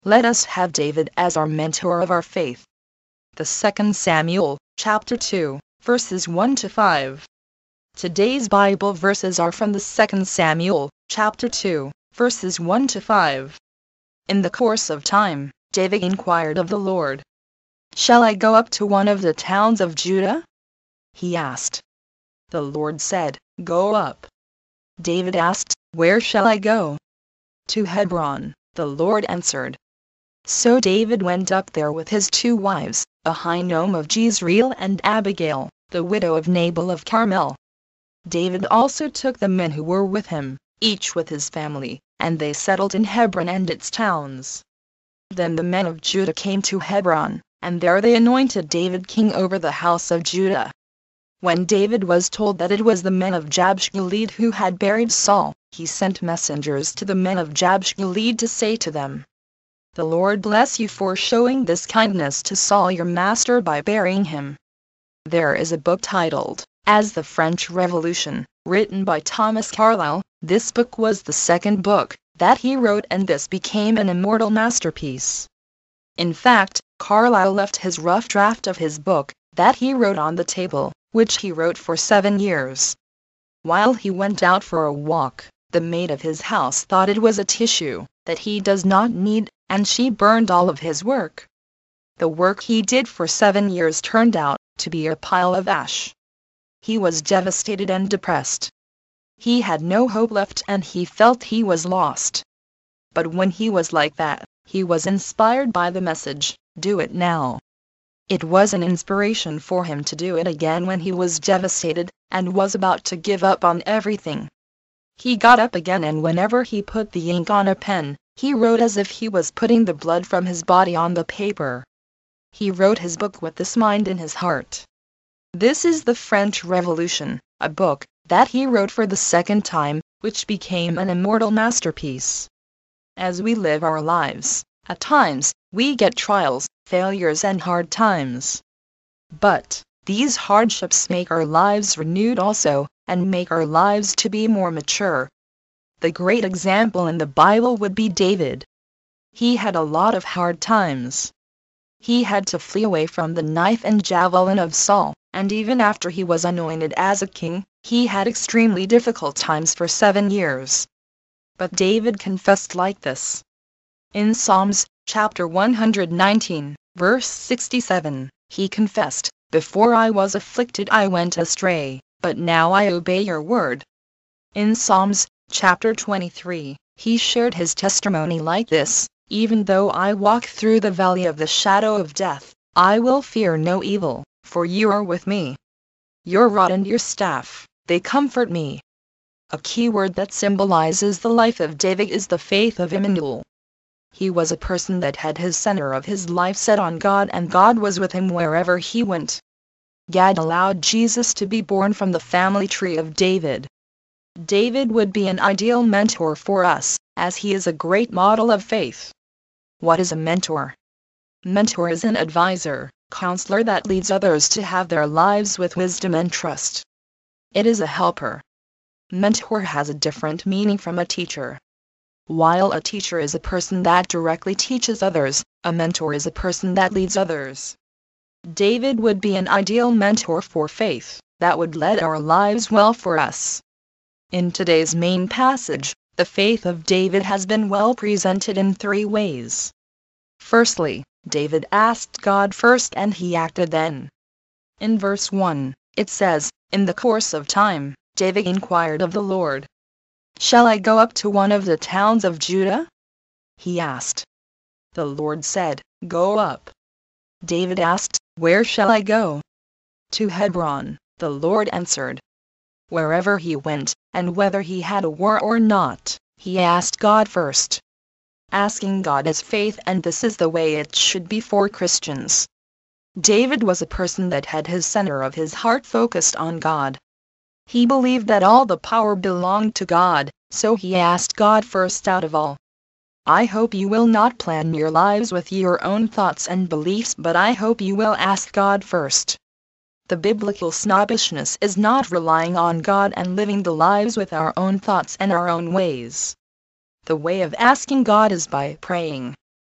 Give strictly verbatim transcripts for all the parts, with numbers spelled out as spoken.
Let us have David as our mentor of our faith. The Second Samuel, chapter two, verses one to five. Today's Bible verses are from the Second Samuel, chapter two, verses one to five. In the course of time, David inquired of the Lord, "Shall I go up to one of the towns of Judah?" he asked. The Lord said, "Go up." David asked, "Where shall I go?" "To Hebron," the Lord answered. So David went up there with his two wives, Ahinoam of Jezreel and Abigail, the widow of Nabal of Carmel. David also took the men who were with him, each with his family, and they settled in Hebron and its towns. Then the men of Judah came to Hebron, and there they anointed David king over the house of Judah. When David was told that it was the men of Jabesh Gilead who had buried Saul, he sent messengers to the men of Jabesh Gilead to say to them, "The Lord bless you for showing this kindness to Saul your master by burying him." There is a book titled, As the French Revolution, written by Thomas Carlyle. This book was the second book that he wrote, and this became an immortal masterpiece. In fact, Carlyle left his rough draft of his book, that he wrote on the table, which he wrote for seven years. While he went out for a walk, the maid of his house thought it was a tissue that he does not need, and she burned all of his work. The work he did for seven years turned out to be a pile of ash. He was devastated and depressed. He had no hope left and he felt he was lost. But when he was like that, he was inspired by the message, "Do it now." It was an inspiration for him to do it again when he was devastated, and was about to give up on everything. He got up again, and whenever he put the ink on a pen, he wrote as if he was putting the blood from his body on the paper. He wrote his book with this mind in his heart. This is the French Revolution, a book that he wrote for the second time, which became an immortal masterpiece. As we live our lives, at times, we get trials, failures and hard times. But these hardships make our lives renewed also, and make our lives to be more mature. The great example in the Bible would be David. He had a lot of hard times. He had to flee away from the knife and javelin of Saul, and even after he was anointed as a king, he had extremely difficult times for seven years. But David confessed like this. In Psalms, chapter one hundred nineteen, verse sixty-seven, he confessed, "Before I was afflicted I went astray, but now I obey your word." In Psalms, chapter twenty-three, he shared his testimony like this, "Even though I walk through the valley of the shadow of death, I will fear no evil, for you are with me. Your rod and your staff, they comfort me." A key word that symbolizes the life of David is the faith of Emmanuel. He was a person that had his center of his life set on God, and God was with him wherever he went. God allowed Jesus to be born from the family tree of David. David would be an ideal mentor for us, as he is a great model of faith. What is a mentor? Mentor is an advisor, counselor that leads others to have their lives with wisdom and trust. It is a helper. Mentor has a different meaning from a teacher. While a teacher is a person that directly teaches others, a mentor is a person that leads others. David would be an ideal mentor for faith, that would lead our lives well for us. In today's main passage, the faith of David has been well presented in three ways. Firstly, David asked God first and he acted then. In verse one, it says, "In the course of time, David inquired of the Lord, 'Shall I go up to one of the towns of Judah?' he asked. The Lord said, 'Go up.' David asked, 'Where shall I go?' 'To Hebron,' the Lord answered. Wherever he went, and whether he had a war or not, he asked God first. Asking God is faith, and this is the way it should be for Christians. David was a person that had his center of his heart focused on God. He believed that all the power belonged to God, so he asked God first out of all. I hope you will not plan your lives with your own thoughts and beliefs, but I hope you will ask God first. The biblical snobbishness is not relying on God and living the lives with our own thoughts and our own ways. The way of asking God is by praying.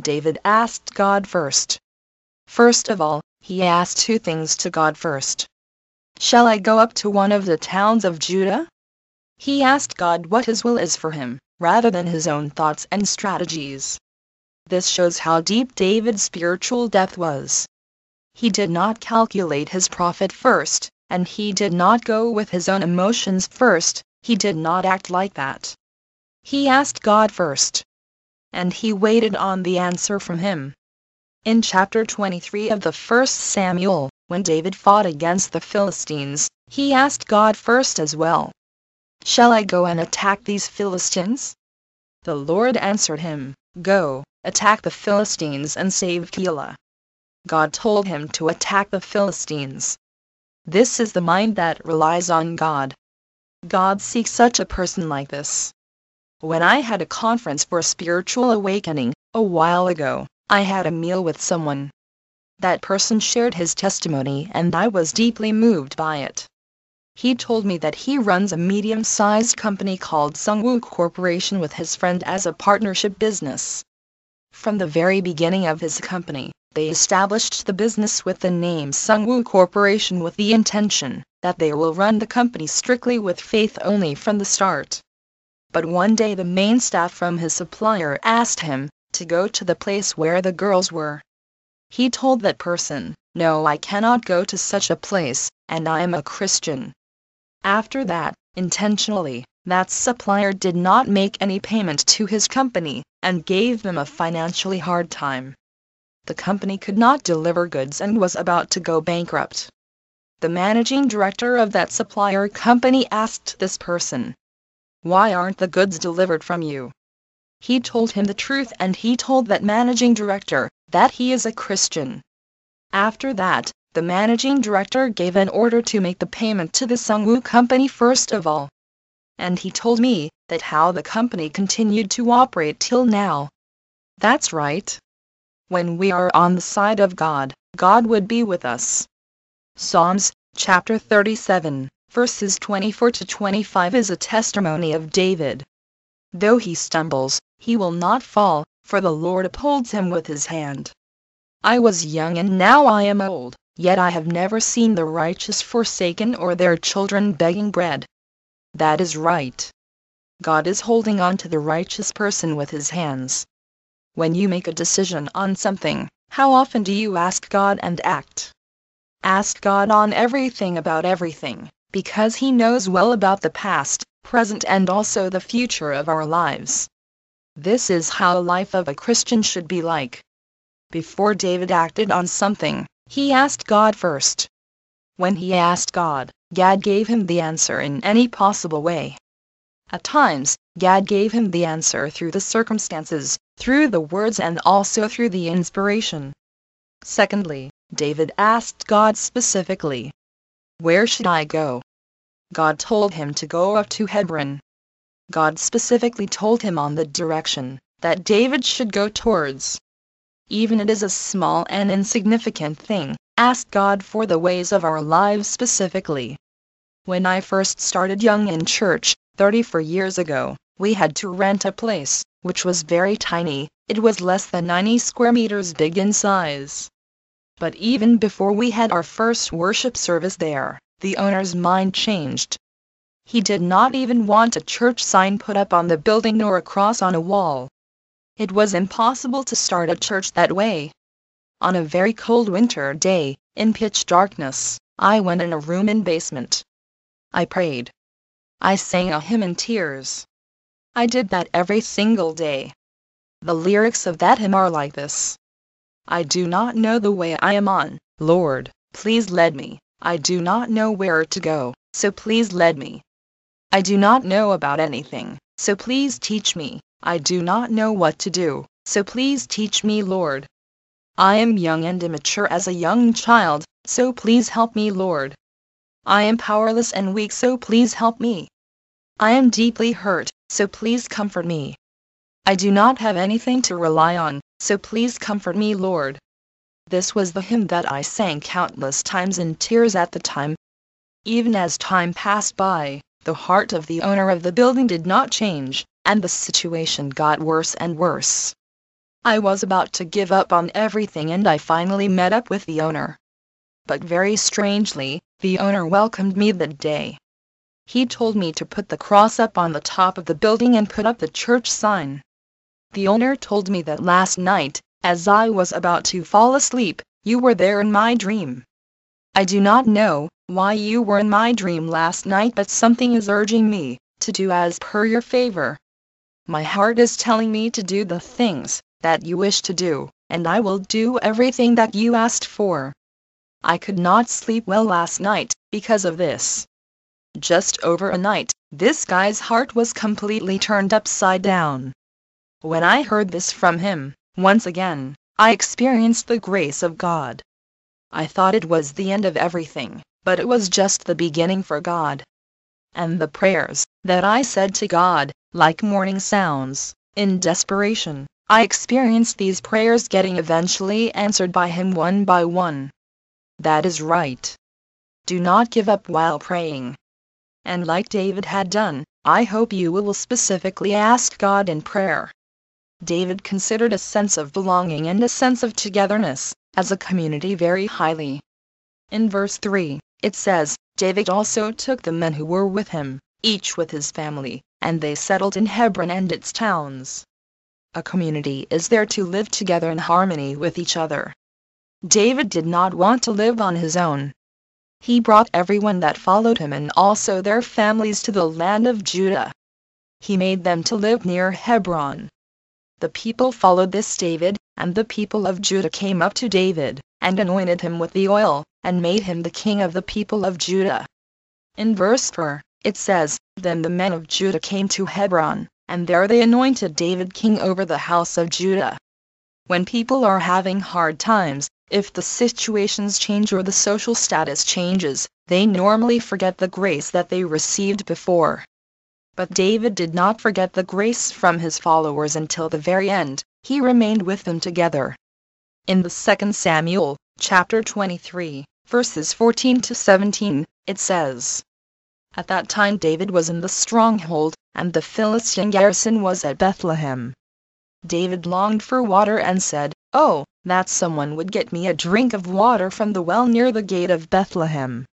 David asked God first. First of all, he asked two things to God first. Shall I go up to one of the towns of Judah? He asked God what his will is for him, rather than his own thoughts and strategies. This shows how deep David's spiritual depth was. He did not calculate his profit first, and he did not go with his own emotions first. He did not act like that. He asked God first, and he waited on the answer from him. In chapter twenty-three of the First Samuel, when David fought against the Philistines, he asked God first as well. Shall I go and attack these Philistines? The Lord answered him, Go, attack the Philistines and save Keilah. God told him to attack the Philistines. This is the mind that relies on God. God seeks such a person like this. When I had a conference for spiritual awakening, a while ago, I had a meal with someone. That person shared his testimony and I was deeply moved by it. He told me that he runs a medium-sized company called Sungwoo Corporation with his friend as a partnership business. From the very beginning of his company, they established the business with the name Sungwoo Corporation with the intention that they will run the company strictly with faith only from the start. But one day the main staff from his supplier asked him to go to the place where the girls were. He told that person, No, I cannot go to such a place, and I am a Christian. After that, intentionally, that supplier did not make any payment to his company, and gave them a financially hard time. The company could not deliver goods and was about to go bankrupt. The managing director of that supplier company asked this person, Why aren't the goods delivered from you? He told him the truth and he told that managing director that he is a Christian. After that, the managing director gave an order to make the payment to the Sungwoo company first of all. And he told me that how the company continued to operate till now. That's right. When we are on the side of God, God would be with us. Psalms, chapter thirty-seven, verses twenty-four to twenty-five is a testimony of David. Though he stumbles, he will not fall, for the Lord upholds him with his hand. I was young and now I am old, yet I have never seen the righteous forsaken or their children begging bread. That is right. God is holding on to the righteous person with his hands. When you make a decision on something, how often do you ask God and act? Ask God on everything about everything, because he knows well about the past, present and also the future of our lives. This is how the life of a Christian should be like. Before David acted on something, he asked God first. When he asked God, God gave him the answer in any possible way. At times, God gave him the answer through the circumstances, through the words and also through the inspiration. Secondly, David asked God specifically, Where should I go? God told him to go up to Hebron. God specifically told him on the direction that David should go towards. Even it is a small and insignificant thing, ask God for the ways of our lives specifically. When I first started young in church, thirty-four years ago, we had to rent a place, which was very tiny. It was less than ninety square meters big in size. But even before we had our first worship service there, the owner's mind changed. He did not even want a church sign put up on the building nor a cross on a wall. It was impossible to start a church that way. On a very cold winter day, in pitch darkness, I went in a room in basement. I prayed. I sang a hymn in tears. I did that every single day. The lyrics of that hymn are like this. I do not know the way I am on, Lord, please lead me. I do not know where to go, so please lead me. I do not know about anything, so please teach me. I do not know what to do, so please teach me, Lord. I am young and immature as a young child, so please help me, Lord. I am powerless and weak, so please help me. I am deeply hurt, so please comfort me. I do not have anything to rely on, so please comfort me, Lord. This was the hymn that I sang countless times in tears at the time. Even as time passed by, the heart of the owner of the building did not change, and the situation got worse and worse. I was about to give up on everything and I finally met up with the owner. But very strangely, the owner welcomed me that day. He told me to put the cross up on the top of the building and put up the church sign. The owner told me that last night, as I was about to fall asleep, you were there in my dream. I do not know why you were in my dream last night, but something is urging me to do as per your favor. My heart is telling me to do the things that you wish to do, and I will do everything that you asked for. I could not sleep well last night because of this. Just over a night, this guy's heart was completely turned upside down. When I heard this from him, once again, I experienced the grace of God. I thought it was the end of everything, but it was just the beginning for God. And the prayers that I said to God, like morning sounds, in desperation, I experienced these prayers getting eventually answered by Him one by one. That is right. Do not give up while praying. And like David had done, I hope you will specifically ask God in prayer. David considered a sense of belonging and a sense of togetherness as a community very highly. In verse three, it says, David also took the men who were with him, each with his family, and they settled in Hebron and its towns. A community is there to live together in harmony with each other. David did not want to live on his own. He brought everyone that followed him and also their families to the land of Judah. He made them to live near Hebron. The people followed this David, and the people of Judah came up to David, and anointed him with the oil, and made him the king of the people of Judah. In verse four, it says, Then the men of Judah came to Hebron, and there they anointed David king over the house of Judah. When people are having hard times, if the situations change or the social status changes, they normally forget the grace that they received before. But David did not forget the grace from his followers until the very end. He remained with them together. In the Second Samuel, chapter twenty-three, verses fourteen to seventeen, it says, At that time David was in the stronghold, and the Philistine garrison was at Bethlehem. David longed for water and said, Oh, that someone would get me a drink of water from the well near the gate of Bethlehem.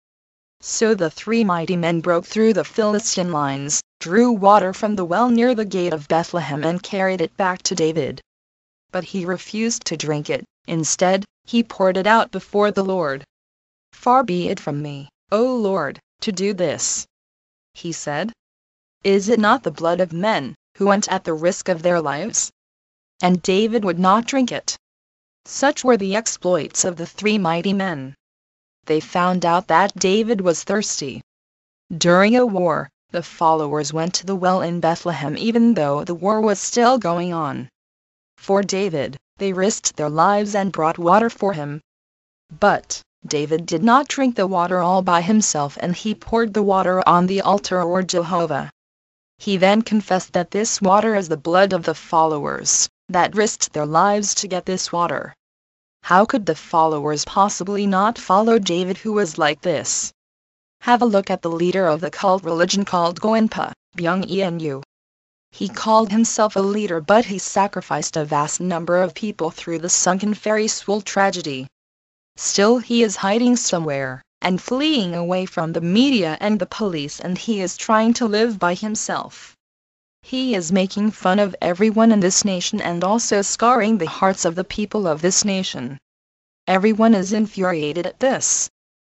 So the three mighty men broke through the Philistine lines, drew water from the well near the gate of Bethlehem and carried it back to David. But he refused to drink it. Instead, he poured it out before the Lord. Far be it from me, O Lord, to do this, he said. Is it not the blood of men, who went at the risk of their lives? And David would not drink it. Such were the exploits of the three mighty men. They found out that David was thirsty. During a war, the followers went to the well in Bethlehem even though the war was still going on. For David, they risked their lives and brought water for him. But David did not drink the water all by himself, and he poured the water on the altar or Jehovah. He then confessed that this water is the blood of the followers that risked their lives to get this water. How could the followers possibly not follow David, who was like this? Have a look at the leader of the cult religion called Goenpa, Byung Enu. He called himself a leader, but he sacrificed a vast number of people through the sunken Ferris wheel tragedy. Still he is hiding somewhere, and fleeing away from the media and the police, and he is trying to live by himself. He is making fun of everyone in this nation and also scarring the hearts of the people of this nation. Everyone is infuriated at this.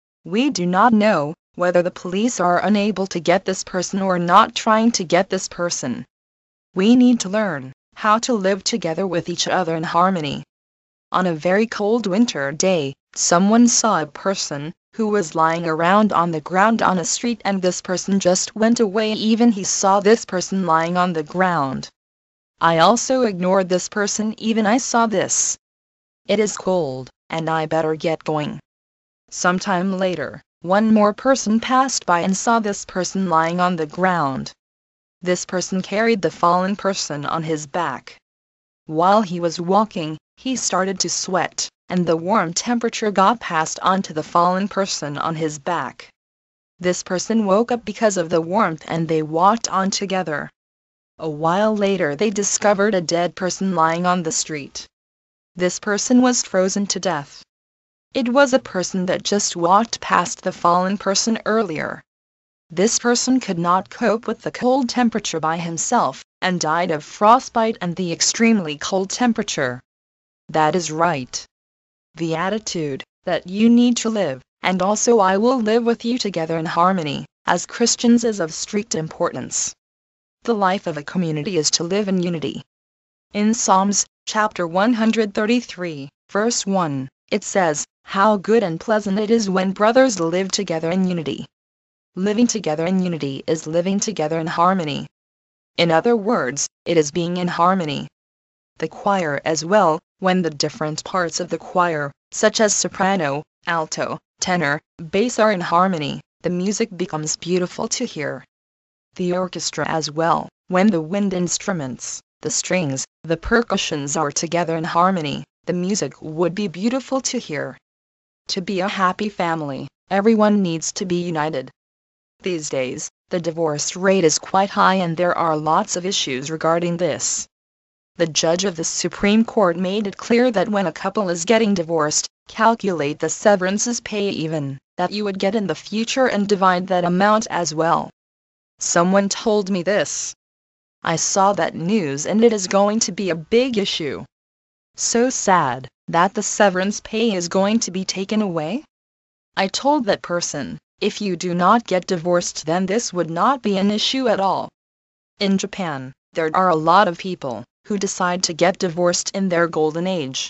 We do not know whether the police are unable to get this person or not trying to get this person. We need to learn how to live together with each other in harmony. On a very cold winter day, someone saw a person who was lying around on the ground on a street, and this person just went away even he saw this person lying on the ground. I also ignored this person even I saw this. It is cold, and I better get going. Sometime later, one more person passed by and saw this person lying on the ground. This person carried the fallen person on his back. While he was walking, he started to sweat, and the warm temperature got passed on to the fallen person on his back. This person woke up because of the warmth, and they walked on together. A while later they discovered a dead person lying on the street. This person was frozen to death. It was a person that just walked past the fallen person earlier. This person could not cope with the cold temperature by himself, and died of frostbite and the extremely cold temperature. That is right. The attitude that you need to live, and also I will live with you together in harmony, as Christians is of strict importance. The life of a community is to live in unity. In Psalms, chapter one hundred thirty-three, verse one, it says, "How good and pleasant it is when brothers live together in unity." Living together in unity is living together in harmony. In other words, it is being in harmony. The choir as well, when the different parts of the choir, such as soprano, alto, tenor, bass are in harmony, the music becomes beautiful to hear. The orchestra as well, when the wind instruments, the strings, the percussions are together in harmony, the music would be beautiful to hear. To be a happy family, everyone needs to be united. These days, the divorce rate is quite high and there are lots of issues regarding this. The judge of the Supreme Court made it clear that when a couple is getting divorced, calculate the severances pay even that you would get in the future and divide that amount as well. Someone told me this. I saw that news and it is going to be a big issue. So sad that the severance pay is going to be taken away. I told that person, if you do not get divorced then this would not be an issue at all. In Japan, there are a lot of people who decide to get divorced in their golden age.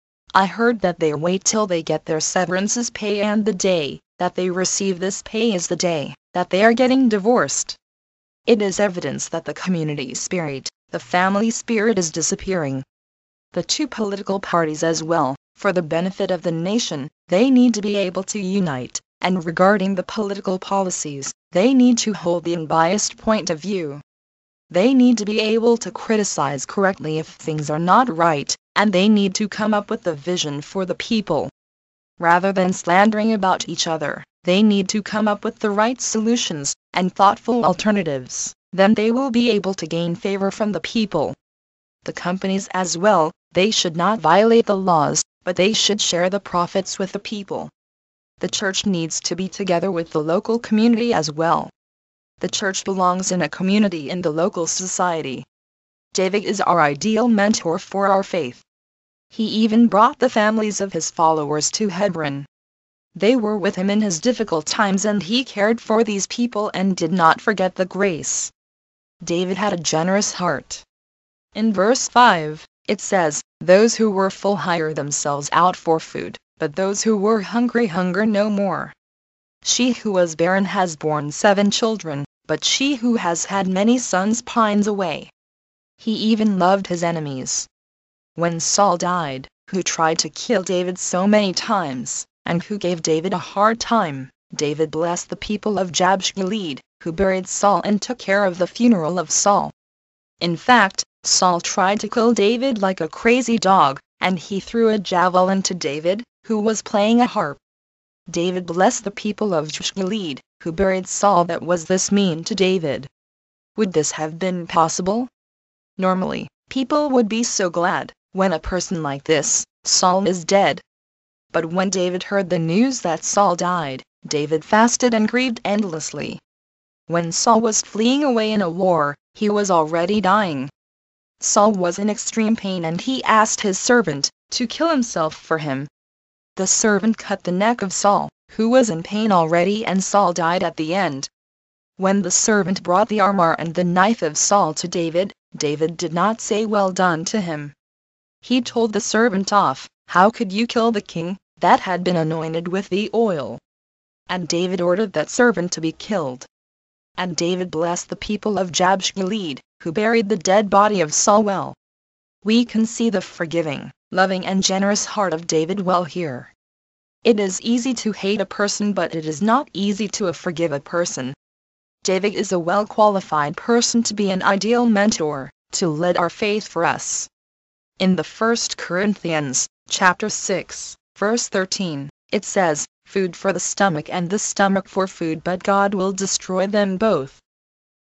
I heard that they wait till they get their severances pay and the day that they receive this pay is the day that they are getting divorced. It is evidence that the community spirit, the family spirit is disappearing. The two political parties as well, for the benefit of the nation, they need to be able to unite. And regarding the political policies, they need to hold the unbiased point of view. They need to be able to criticize correctly if things are not right, and they need to come up with a vision for the people. Rather than slandering about each other, they need to come up with the right solutions and thoughtful alternatives, then they will be able to gain favor from the people. The companies as well, they should not violate the laws, but they should share the profits with the people. The church needs to be together with the local community as well. The church belongs in a community in the local society. David is our ideal mentor for our faith. He even brought the families of his followers to Hebron. They were with him in his difficult times and he cared for these people and did not forget the grace. David had a generous heart. In verse five, it says, "Those who were full hire themselves out for food, but those who were hungry hunger no more. She who was barren has borne seven children, but she who has had many sons pines away." He even loved his enemies. When Saul died, who tried to kill David so many times, and who gave David a hard time, David blessed the people of Jabesh Gilead, who buried Saul and took care of the funeral of Saul. In fact, Saul tried to kill David like a crazy dog, and he threw a javelin to David, who was playing a harp. David blessed the people of Jabesh Gilead, who buried Saul that was this mean to David. Would this have been possible? Normally, people would be so glad when a person like this, Saul, is dead. But when David heard the news that Saul died, David fasted and grieved endlessly. When Saul was fleeing away in a war, he was already dying. Saul was in extreme pain and he asked his servant to kill himself for him. The servant cut the neck of Saul, who was in pain already, and Saul died at the end. When the servant brought the armor and the knife of Saul to David, David did not say well done to him. He told the servant off, "How could you kill the king that had been anointed with the oil?" And David ordered that servant to be killed. And David blessed the people of Jabesh Gilead, who buried the dead body of Saul well. We can see the forgiving, loving and generous heart of David well here. It is easy to hate a person, but it is not easy to forgive a person. David is a well-qualified person to be an ideal mentor, to lead our faith for us. In the First Corinthians, chapter six, verse thirteen, it says, "Food for the stomach and the stomach for food, but God will destroy them both."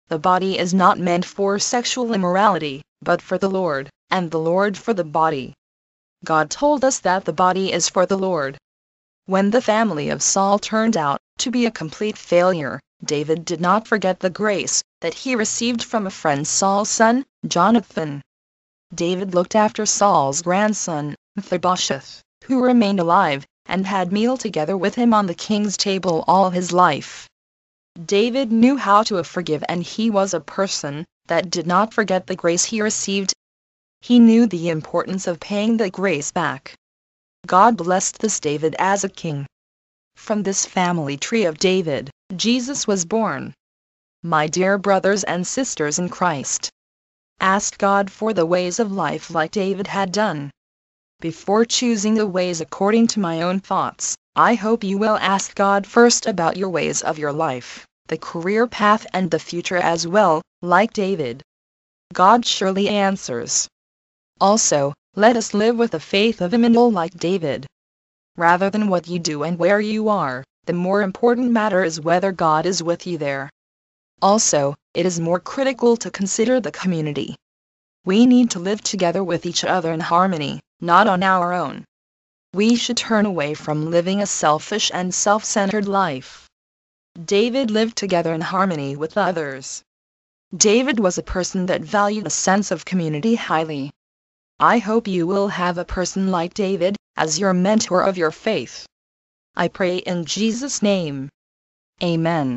The body is not meant for sexual immorality, but for the Lord, and the Lord for the body. God told us that the body is for the Lord. When the family of Saul turned out to be a complete failure, David did not forget the grace that he received from a friend, Saul's son, Jonathan. David looked after Saul's grandson, Mephibosheth, who remained alive, and had meal together with him on the king's table all his life. David knew how to forgive, and he was a person that did not forget the grace he received. He knew the importance of paying the grace back. God blessed this David as a king. From this family tree of David, Jesus was born. My dear brothers and sisters in Christ, ask God for the ways of life like David had done. Before choosing the ways according to my own thoughts, I hope you will ask God first about your ways of your life, the career path and the future as well, like David. God surely answers. Also, let us live with the faith of Emmanuel like David. Rather than what you do and where you are, the more important matter is whether God is with you there. Also, it is more critical to consider the community. We need to live together with each other in harmony, not on our own. We should turn away from living a selfish and self-centered life. David lived together in harmony with others. David was a person that valued a sense of community highly. I hope you will have a person like David as your mentor of your faith. I pray in Jesus' name. Amen.